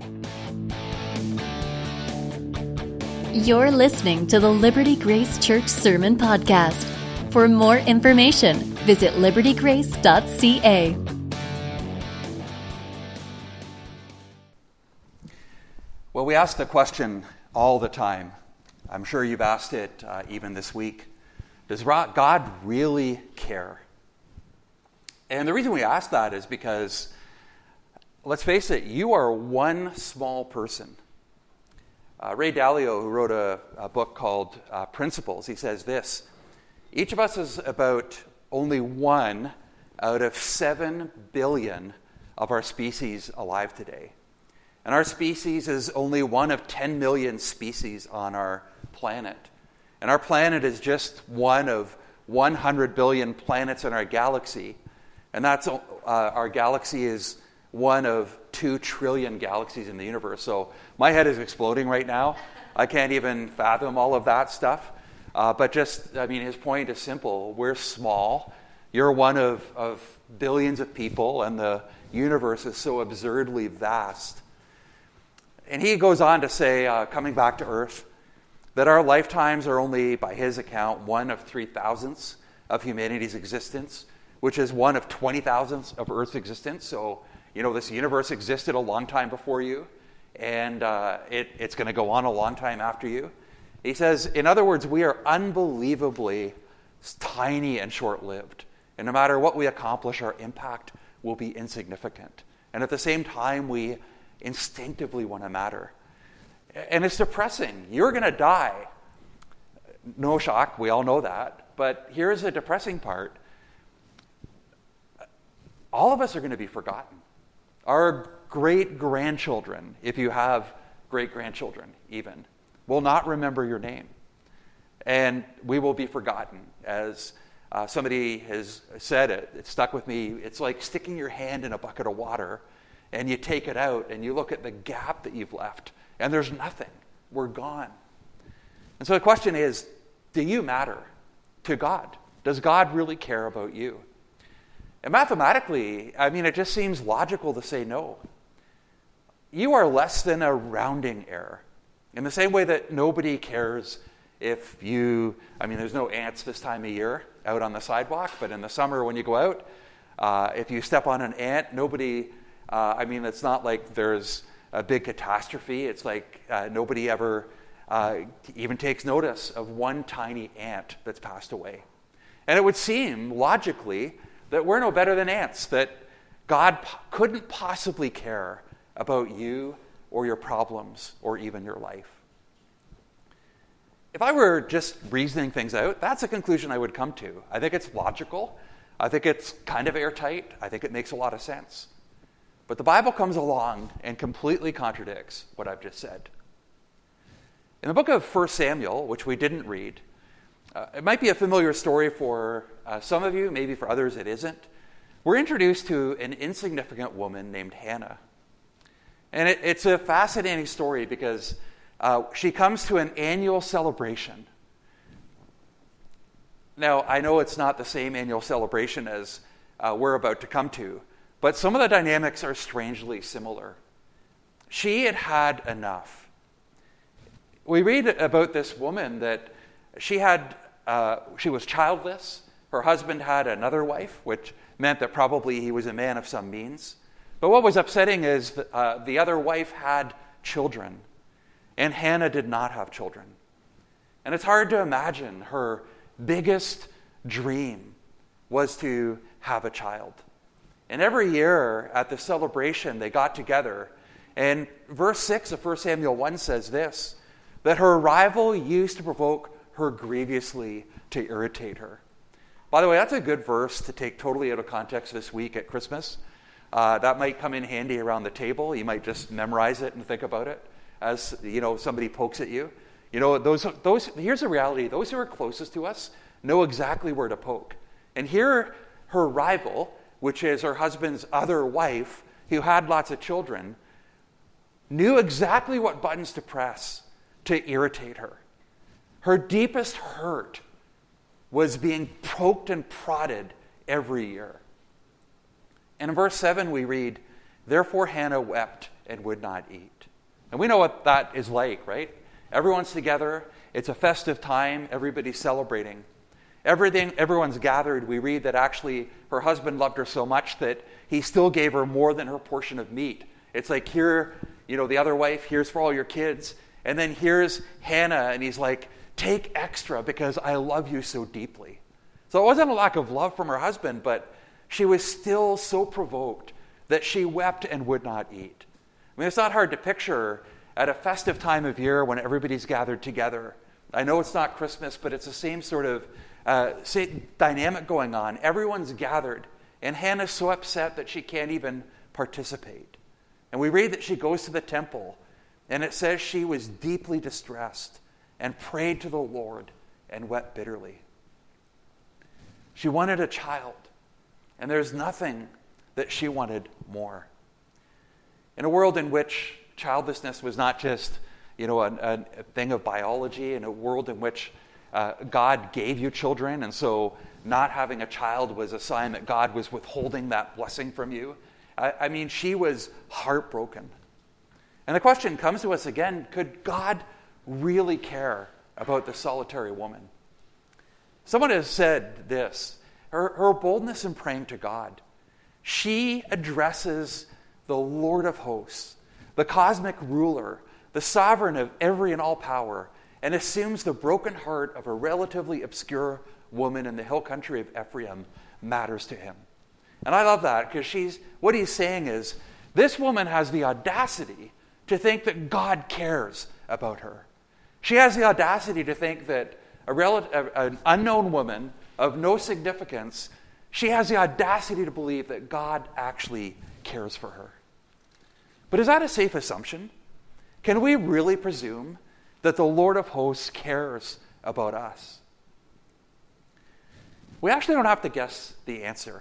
You're listening to the Liberty Grace Church Sermon Podcast. For more information, visit libertygrace.ca. Well, we ask the question all the time. I'm sure you've asked it even this week. Does God really care? And the reason we ask that is because, let's face it, you are one small person. Ray Dalio, who wrote a book called Principles, he says this: each of us is about only one out of 7 billion of our species alive today. And our species is only one of 10 million species on our planet. And our planet is just one of 100 billion planets in our galaxy. And that's our galaxy is one of 2 trillion galaxies in the universe. So my head is exploding right now. I can't even fathom all of that stuff. But his point is simple. We're small. You're one of billions of people, and the universe is so absurdly vast. And he goes on to say, coming back to Earth, that our lifetimes are only, by his account, 1 of 3,000ths of humanity's existence, which is 1 of 20,000ths of Earth's existence. So, this universe existed a long time before you, and it's going to go on a long time after you. He says, in other words, we are unbelievably tiny and short-lived. And no matter what we accomplish, our impact will be insignificant. And at the same time, we instinctively want to matter. And it's depressing. You're going to die. No shock, we all know that. But here's the depressing part. All of us are going to be forgotten. Our great-grandchildren, if you have great-grandchildren even, will not remember your name. And we will be forgotten. As somebody has said, it stuck with me, it's like sticking your hand in a bucket of water, and you take it out, and you look at the gap that you've left, and there's nothing. We're gone. And so the question is, do you matter to God? Does God really care about you? And mathematically, it just seems logical to say no. You are less than a rounding error. In the same way that nobody cares if there's no ants this time of year out on the sidewalk, but in the summer when you go out, if you step on an ant, nobody, it's not like there's a big catastrophe. It's like nobody ever even takes notice of one tiny ant that's passed away. And it would seem, logically, that we're no better than ants, that God couldn't possibly care about you or your problems or even your life. If I were just reasoning things out, that's a conclusion I would come to. I think it's logical. I think it's kind of airtight. I think it makes a lot of sense. But the Bible comes along and completely contradicts what I've just said. In the book of 1 Samuel, which we didn't read, it might be a familiar story for some of you, maybe for others it isn't. We're introduced to an insignificant woman named Hannah. And it's a fascinating story because she comes to an annual celebration. Now, I know it's not the same annual celebration as we're about to come to, but some of the dynamics are strangely similar. She had had enough. We read about this woman that she was childless. Her husband had another wife, which meant that probably he was a man of some means. But what was upsetting is that, the other wife had children, and Hannah did not have children. And it's hard to imagine her biggest dream was to have a child. And every year at the celebration, they got together. And verse 6 of 1 Samuel 1 says this, that her rival used to provoke her grievously to irritate her. By the way, that's a good verse to take totally out of context this week at Christmas. That might come in handy around the table. You might just memorize it and think about it as somebody pokes at you. Those. Here's the reality: those who are closest to us know exactly where to poke. And here, her rival, which is her husband's other wife, who had lots of children, knew exactly what buttons to press to irritate her. Her deepest hurt was being poked and prodded every year. And in verse 7 we read, "Therefore Hannah wept and would not eat. And we know what that is like, right? Everyone's together. It's a festive time. Everybody's celebrating. Everyone's gathered. We read that actually her husband loved her so much that he still gave her more than her portion of meat. It's like, here, the other wife, here's for all your kids. And then here's Hannah, and he's like, take extra because I love you so deeply. So it wasn't a lack of love from her husband, but she was still so provoked that she wept and would not eat. I mean, it's not hard to picture at a festive time of year when everybody's gathered together. I know it's not Christmas, but it's the same sort of dynamic going on. Everyone's gathered, and Hannah's so upset that she can't even participate. And we read that she goes to the temple, and it says she was deeply distressed and prayed to the Lord and wept bitterly. She wanted a child, and there's nothing that she wanted more. In a world in which childlessness was not just, a thing of biology, in a world in which God gave you children, and so not having a child was a sign that God was withholding that blessing from you. I mean, she was heartbroken. And the question comes to us again, could God really care about the solitary woman? Someone has said this, her boldness in praying to God. She addresses the Lord of hosts, the cosmic ruler, the sovereign of every and all power, and assumes the broken heart of a relatively obscure woman in the hill country of Ephraim matters to him. And I love that because what he's saying is, this woman has the audacity to think that God cares about her. She has the audacity to think that an unknown woman of no significance, she has the audacity to believe that God actually cares for her. But is that a safe assumption? Can we really presume that the Lord of hosts cares about us? We actually don't have to guess the answer.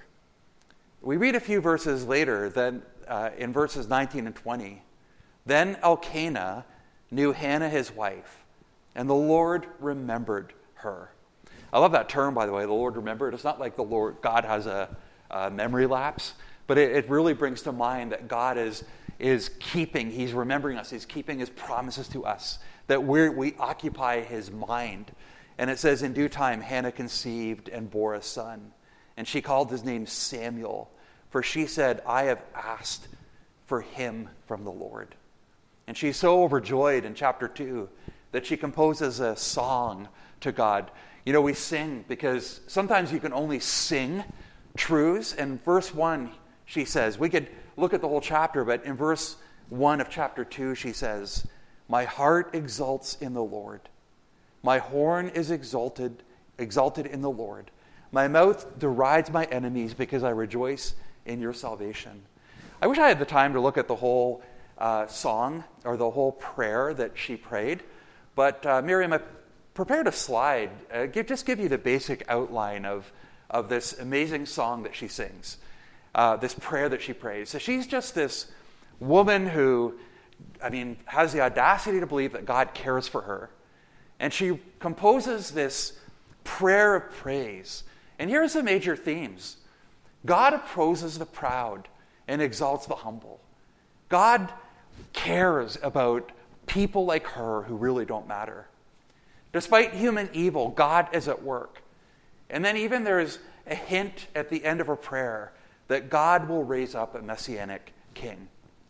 We read a few verses later, then in verses 19 and 20. Then Elkanah knew Hannah his wife, and the Lord remembered her. I love that term, by the way, the Lord remembered. It's not like God has a memory lapse, but it really brings to mind that God is keeping, he's remembering us, he's keeping his promises to us, that we occupy his mind. And it says, in due time, Hannah conceived and bore a son. And she called his name Samuel, for she said, I have asked for him from the Lord. And she's so overjoyed in chapter 2 that she composes a song to God. We sing because sometimes you can only sing truths. And verse 1, she says, we could look at the whole chapter, but in verse 1 of chapter 2, she says, my heart exults in the Lord. My horn is exalted in the Lord. My mouth derides my enemies because I rejoice in your salvation. I wish I had the time to look at the whole song or the whole prayer that she prayed. But Miriam, I prepared a slide. Just give you the basic outline of this amazing song that she sings, this prayer that she prays. So she's just this woman who, has the audacity to believe that God cares for her. And she composes this prayer of praise. And here's the major themes. God opposes the proud and exalts the humble. God cares about people like her who really don't matter. Despite human evil, God is at work. And then even there's a hint at the end of her prayer that God will raise up a messianic king.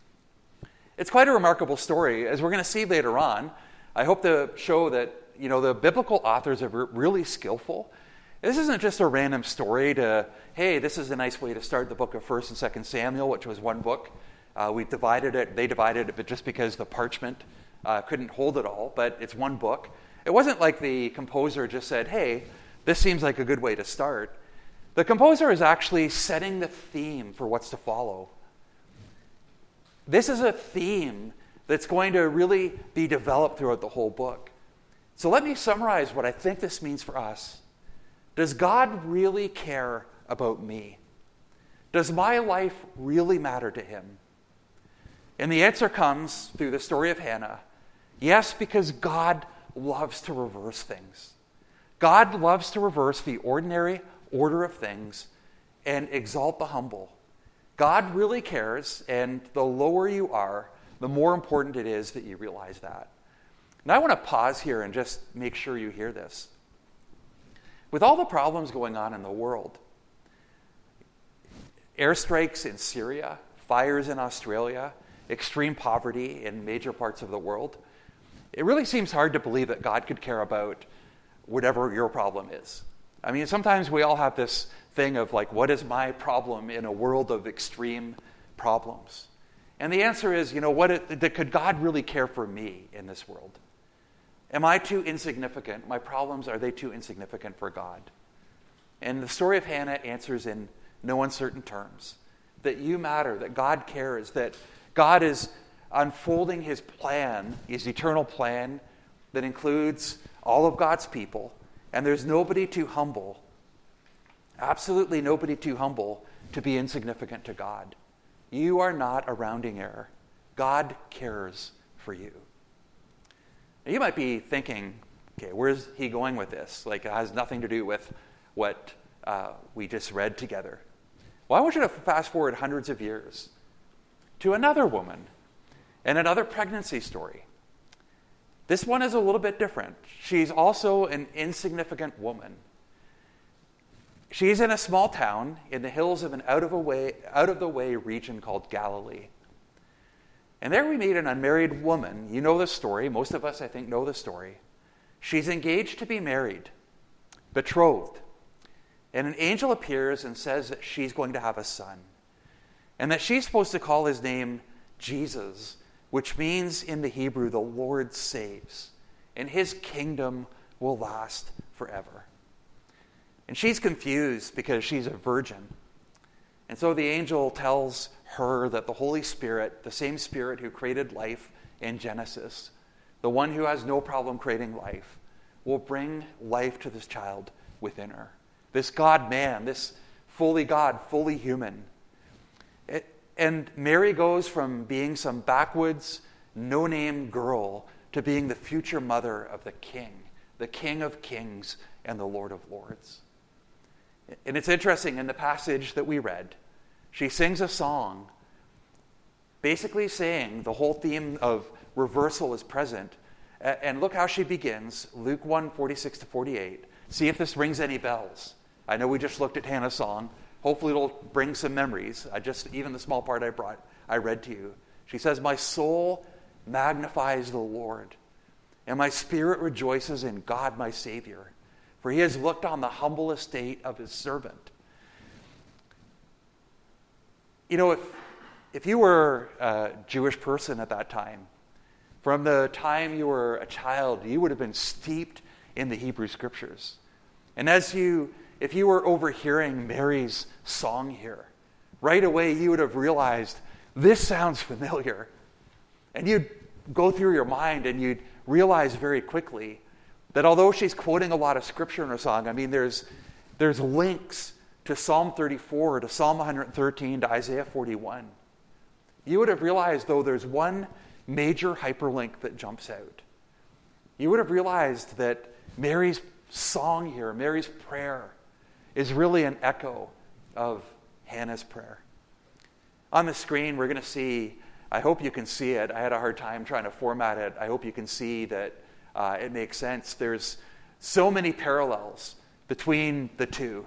It's quite a remarkable story, as we're going to see later on. I hope to show that, the biblical authors are really skillful. This isn't just a random story to, hey, this is a nice way to start the book of 1st and 2nd Samuel, which was one book. They divided it, but just because the parchment couldn't hold it all, but it's one book. It wasn't like the composer just said, hey, this seems like a good way to start. The composer is actually setting the theme for what's to follow. This is a theme that's going to really be developed throughout the whole book. So let me summarize what I think this means for us. Does God really care about me? Does my life really matter to him? And the answer comes through the story of Hannah. Yes, because God loves to reverse things. God loves to reverse the ordinary order of things and exalt the humble. God really cares, and the lower you are, the more important it is that you realize that. Now I want to pause here and just make sure you hear this. With all the problems going on in the world, airstrikes in Syria, fires in Australia, extreme poverty in major parts of the world, it really seems hard to believe that God could care about whatever your problem is. I mean, sometimes we all have this thing of like, what is my problem in a world of extreme problems? And the answer is, could God really care for me in this world? Am I too insignificant? My problems, are they too insignificant for God? And the story of Hannah answers in no uncertain terms that you matter, that God cares, that God is unfolding his plan, his eternal plan that includes all of God's people, and there's nobody too humble, absolutely nobody too humble to be insignificant to God. You are not a rounding error. God cares for you. Now, you might be thinking, okay, where's he going with this? Like, it has nothing to do with what we just read together. Well, I want you to fast forward hundreds of years to another woman and another pregnancy story. This one is a little bit different. She's also an insignificant woman. She's in a small town in the hills of an out of the way region called Galilee. And there we meet an unmarried woman. You know the story. Most of us, I think, know the story. She's engaged to be married, betrothed. And an angel appears and says that she's going to have a son. And that she's supposed to call his name Jesus, which means in the Hebrew, the Lord saves. And his kingdom will last forever. And she's confused because she's a virgin. And so the angel tells her that the Holy Spirit, the same Spirit who created life in Genesis, the one who has no problem creating life, will bring life to this child within her. This God-man, this fully God, fully human. And Mary goes from being some backwoods, no-name girl to being the future mother of the King of Kings and the Lord of Lords. And it's interesting, in the passage that we read, she sings a song basically saying the whole theme of reversal is present. And look how she begins, Luke 1:46-48. See if this rings any bells. I know we just looked at Hannah's song. Hopefully it'll bring some memories. Even the small part I read to you. She says, "My soul magnifies the Lord, and my spirit rejoices in God my Savior, for he has looked on the humble estate of his servant." If you were a Jewish person at that time, from the time you were a child, you would have been steeped in the Hebrew Scriptures. And if you were overhearing Mary's song here, right away you would have realized, this sounds familiar. And you'd go through your mind and you'd realize very quickly that although she's quoting a lot of Scripture in her song, I mean, there's links to Psalm 34, to Psalm 113, to Isaiah 41. You would have realized, though, there's one major hyperlink that jumps out. You would have realized that Mary's song here, Mary's prayer, is really an echo of Hannah's prayer. On the screen, we're going to see, I hope you can see it. I had a hard time trying to format it. I hope you can see that it makes sense. There's so many parallels between the two.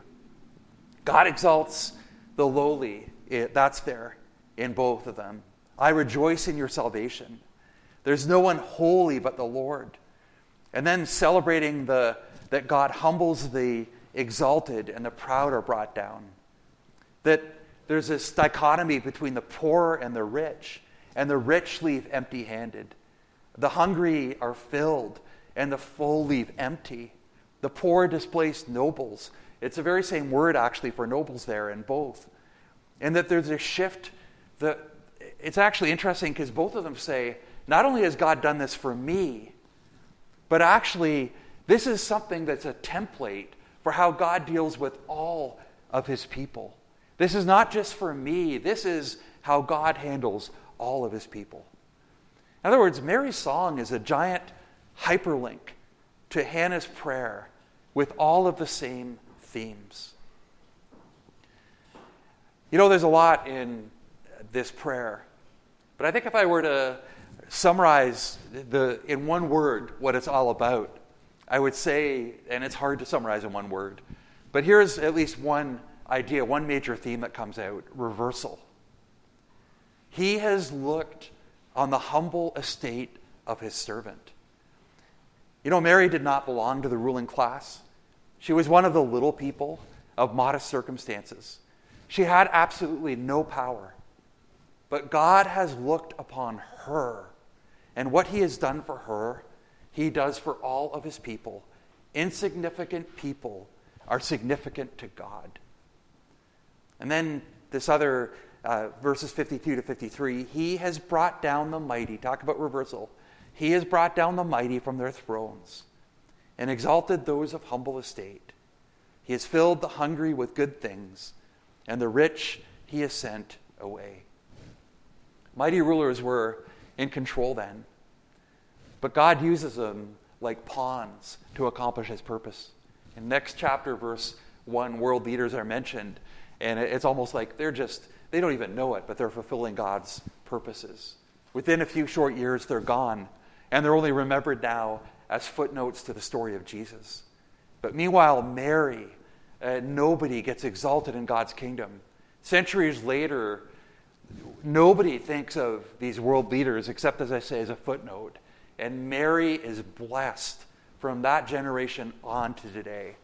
God exalts the lowly. That's there in both of them. I rejoice in your salvation. There's no one holy but the Lord. And then celebrating that God humbles the exalted and the proud are brought down. That there's this dichotomy between the poor and the rich leave empty-handed. The hungry are filled and the full leave empty. The poor displaced nobles. It's the very same word actually for nobles there in both. And that there's a shift. It's actually interesting because both of them say, not only has God done this for me, but actually this is something that's a template for how God deals with all of his people. This is not just for me. This is how God handles all of his people. In other words, Mary's song is a giant hyperlink to Hannah's prayer with all of the same themes. There's a lot in this prayer. But I think if I were to summarize in one word what it's all about, I would say, and it's hard to summarize in one word, but here's at least one idea, one major theme that comes out: reversal. He has looked on the humble estate of his servant. You know, Mary did not belong to the ruling class. She was one of the little people of modest circumstances. She had absolutely no power. But God has looked upon her, and what he has done for her, he does for all of his people. Insignificant people are significant to God. And then this other, verses 52 to 53, he has brought down the mighty. Talk about reversal. He has brought down the mighty from their thrones and exalted those of humble estate. He has filled the hungry with good things, and the rich he has sent away. Mighty rulers were in control then, but God uses them like pawns to accomplish his purpose. In next chapter, verse 1, world leaders are mentioned, and it's almost like they don't even know it, but they're fulfilling God's purposes. Within a few short years, they're gone, and they're only remembered now as footnotes to the story of Jesus. But meanwhile, Mary, nobody gets exalted in God's kingdom. Centuries later, nobody thinks of these world leaders except, as I say, as a footnote. And Mary is blessed from that generation on to today.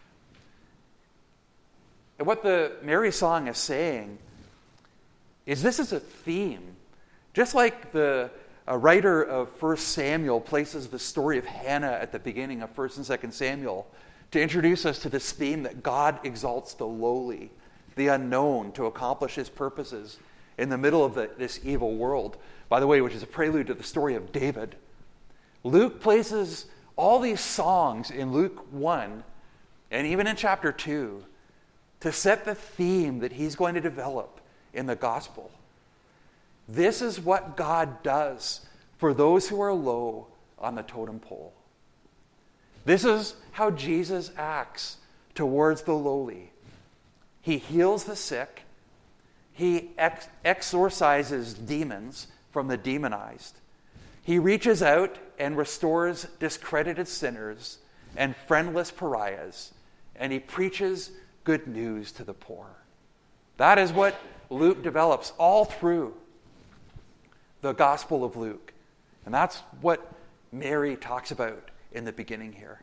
And what the Mary song is saying is this is a theme. Just like a writer of 1 Samuel places the story of Hannah at the beginning of 1 and 2 Samuel to introduce us to this theme that God exalts the lowly, the unknown, to accomplish his purposes in the middle of this evil world. By the way, which is a prelude to the story of David. Luke places all these songs in Luke 1 and even in chapter 2 to set the theme that he's going to develop in the gospel. This is what God does for those who are low on the totem pole. This is how Jesus acts towards the lowly. He heals the sick. He exorcises demons from the demonized. He reaches out and restores discredited sinners and friendless pariahs, and he preaches good news to the poor. That is what Luke develops all through the Gospel of Luke. And that's what Mary talks about in the beginning here.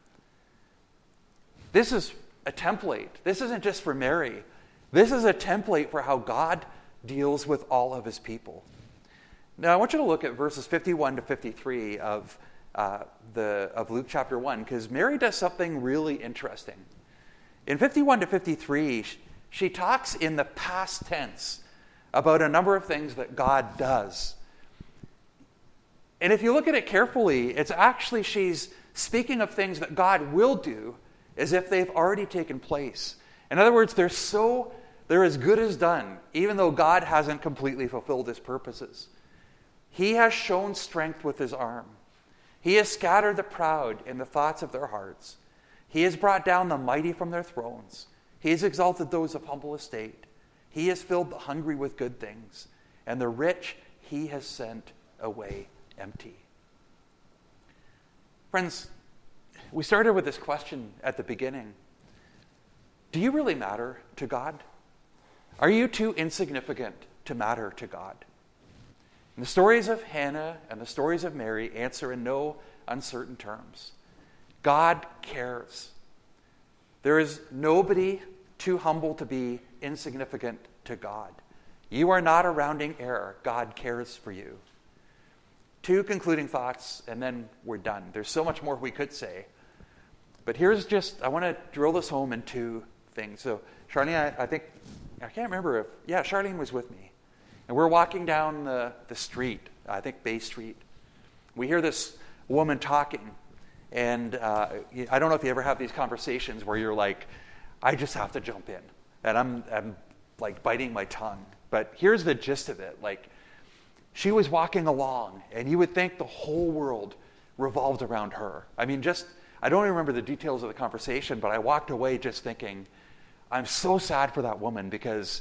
This is a template. This isn't just for Mary. This is a template for how God deals with all of his people. Now, I want you to look at verses 51 to 53 of Luke chapter 1, because Mary does something really interesting. In 51 to 53, she talks in the past tense about a number of things that God does. And if you look at it carefully, it's actually she's speaking of things that God will do as if they've already taken place. In other words, they're as good as done, even though God hasn't completely fulfilled his purposes. He has shown strength with his arm. He has scattered the proud in the thoughts of their hearts. He has brought down the mighty from their thrones. He has exalted those of humble estate. He has filled the hungry with good things, and the rich he has sent away empty. Friends, we started with this question at the beginning. Do you really matter to God? Are you too insignificant to matter to God? And the stories of Hannah and the stories of Mary answer in no uncertain terms. God cares. There is nobody too humble to be insignificant to God. You are not a rounding error. God cares for you. 2 concluding thoughts, and then we're done. There's so much more we could say. But I want to drill this home in 2 things. So, Charlene, I can't remember Charlene was with me. And we're walking down the street, I think Bay Street. We hear this woman talking. And I don't know if you ever have these conversations where you're like, I just have to jump in. And I'm like biting my tongue. But here's the gist of it. Like, she was walking along, and you would think the whole world revolved around her. I mean, I don't even remember the details of the conversation, but I walked away just thinking, I'm so sad for that woman because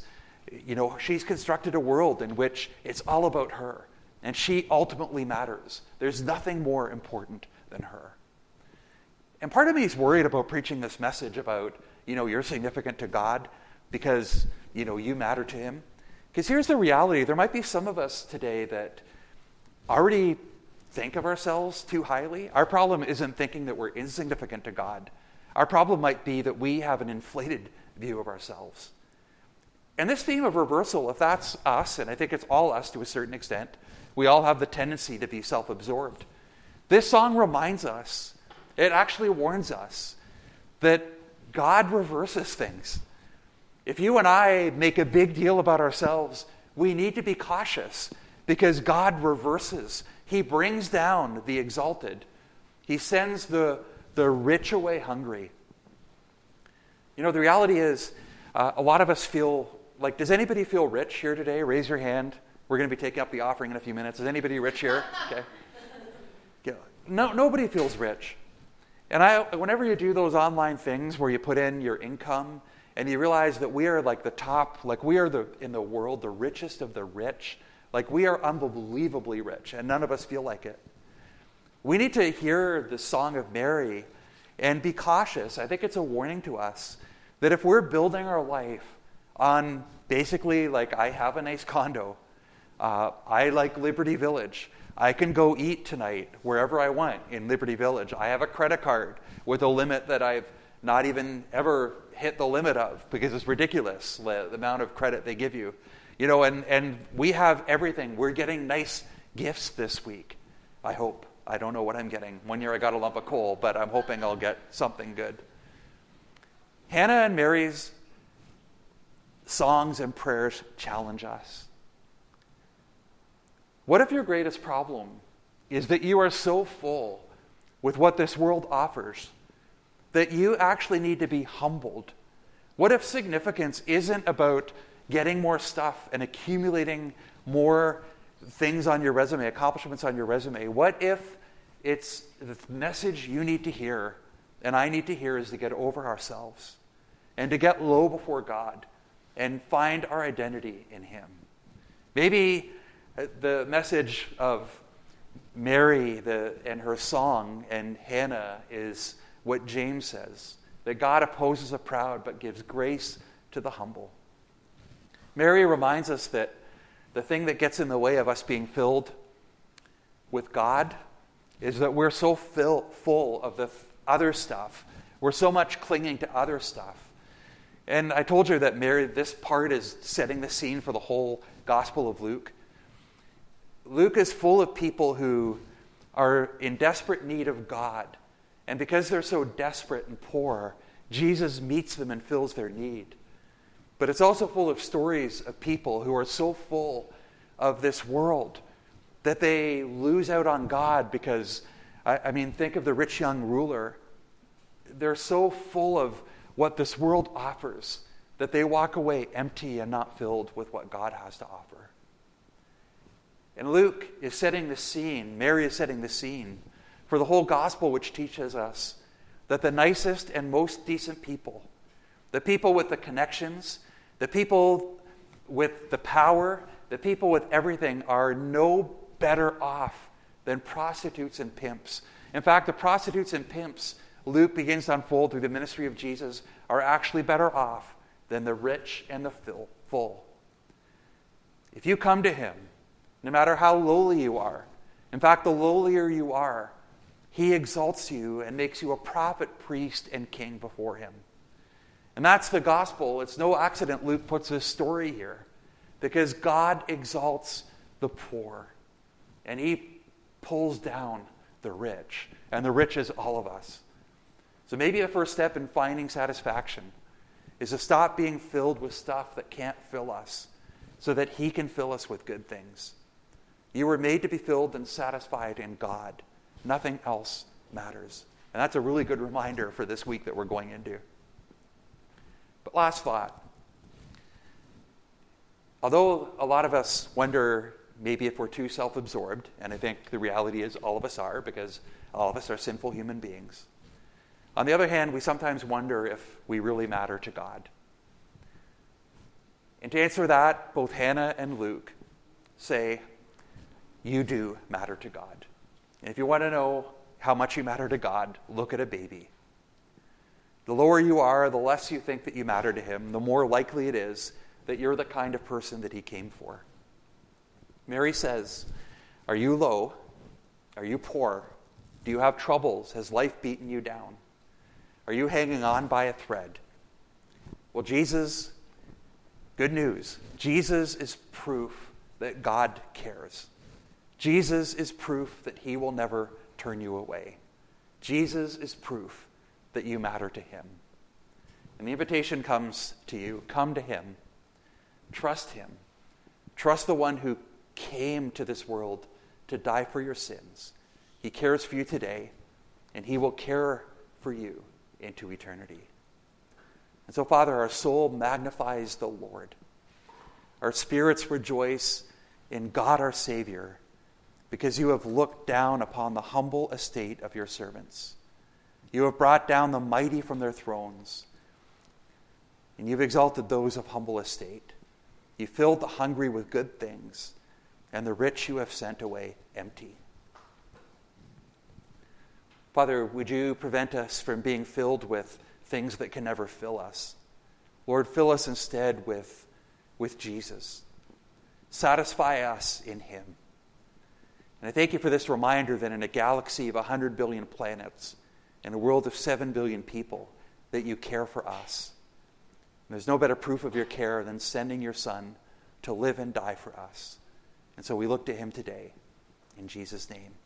She's constructed a world in which it's all about her, and she ultimately matters. There's nothing more important than her. And part of me is worried about preaching this message about, you're significant to God because, you matter to him. Because here's the reality. There might be some of us today that already think of ourselves too highly. Our problem isn't thinking that we're insignificant to God. Our problem might be that we have an inflated view of ourselves. And this theme of reversal, if that's us, and I think it's all us to a certain extent, we all have the tendency to be self-absorbed. This song reminds us, it actually warns us, that God reverses things. If you and I make a big deal about ourselves, we need to be cautious because God reverses. He brings down the exalted. He sends the rich away hungry. The reality is, a lot of us feel like, does anybody feel rich here today? Raise your hand. We're going to be taking up the offering in a few minutes. Is anybody rich here? Okay. Yeah. No, nobody feels rich. And whenever you do those online things where you put in your income and you realize that we are like the top, like we are in the world, the richest of the rich, like we are unbelievably rich and none of us feel like it. We need to hear the Song of Mary and be cautious. I think it's a warning to us that if we're building our life on basically like I have a nice condo, I like Liberty Village, I can go eat tonight wherever I want in Liberty Village. I have a credit card with a limit that I've not even ever hit the limit of because it's ridiculous, the amount of credit they give you. And we have everything. We're getting nice gifts this week, I hope. I don't know what I'm getting. One year I got a lump of coal, but I'm hoping I'll get something good. Hannah and Mary's songs and prayers challenge us. What if your greatest problem is that you are so full with what this world offers that you actually need to be humbled? What if significance isn't about getting more stuff and accumulating more things on your resume, accomplishments on your resume? What if it's the message you need to hear and I need to hear is to get over ourselves and to get low before God and find our identity in him? Maybe the message of Mary and her song and Hannah is what James says, that God opposes the proud but gives grace to the humble. Mary reminds us that the thing that gets in the way of us being filled with God is that we're so full of the other stuff. We're so much clinging to other stuff. And I told you that Mary, this part is setting the scene for the whole Gospel of Luke. Luke is full of people who are in desperate need of God. And because they're so desperate and poor, Jesus meets them and fills their need. But it's also full of stories of people who are so full of this world that they lose out on God because, think of the rich young ruler. They're so full of what this world offers that they walk away empty and not filled with what God has to offer. And Luke is setting the scene, Mary is setting the scene for the whole gospel, which teaches us that the nicest and most decent people, the people with the connections, the people with the power, the people with everything are no better off than prostitutes and pimps. In fact, the prostitutes and pimps, Luke begins to unfold through the ministry of Jesus, are actually better off than the rich and the full. If you come to him, no matter how lowly you are, in fact, the lowlier you are, he exalts you and makes you a prophet, priest, and king before him. And that's the gospel. It's no accident Luke puts this story here, because God exalts the poor and he pulls down the rich, and the rich is all of us. So maybe the first step in finding satisfaction is to stop being filled with stuff that can't fill us so that he can fill us with good things. You were made to be filled and satisfied in God. Nothing else matters. And that's a really good reminder for this week that we're going into. But last thought. Although a lot of us wonder maybe if we're too self-absorbed, and I think the reality is all of us are, because all of us are sinful human beings. On the other hand, we sometimes wonder if we really matter to God. And to answer that, both Hannah and Luke say, you do matter to God. And if you want to know how much you matter to God, look at a baby. The lower you are, the less you think that you matter to him, the more likely it is that you're the kind of person that he came for. Mary says, are you low? Are you poor? Do you have troubles? Has life beaten you down? Are you hanging on by a thread? Well, Jesus, good news. Jesus is proof that God cares. Jesus is proof that he will never turn you away. Jesus is proof that you matter to him. And the invitation comes to you. Come to him. Trust him. Trust the one who came to this world to die for your sins. He cares for you today, and he will care for you into eternity. And so, Father, our soul magnifies the Lord. Our spirits rejoice in God our Savior, because you have looked down upon the humble estate of your servants. You have brought down the mighty from their thrones, and you've exalted those of humble estate. You filled the hungry with good things, and the rich you have sent away empty. Father, would you prevent us from being filled with things that can never fill us? Lord, fill us instead with Jesus. Satisfy us in him. And I thank you for this reminder that in a galaxy of 100 billion planets, in a world of 7 billion people, that you care for us. And there's no better proof of your care than sending your Son to live and die for us. And so we look to him today. In Jesus' name.